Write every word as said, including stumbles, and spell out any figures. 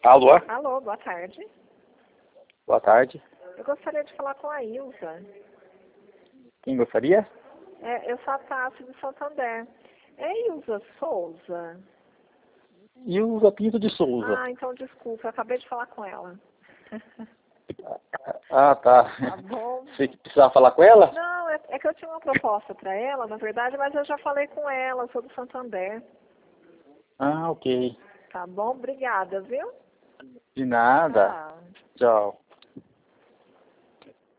Alô? Alô, boa tarde. Boa tarde. Eu gostaria de falar com a Ilza. Quem gostaria? É, eu sou a Tássia de Santander. É Ilza Souza? Ilza Pinto de Souza. Ah, então desculpa, eu acabei de falar com ela. Ah, tá. Tá bom. Você precisava falar com ela? Não, é, é que eu tinha uma proposta para ela, na verdade, mas eu já falei com ela, eu sou do Santander. Ah, ok. Tá bom? Obrigada, viu? De nada. Tchau. Tchau.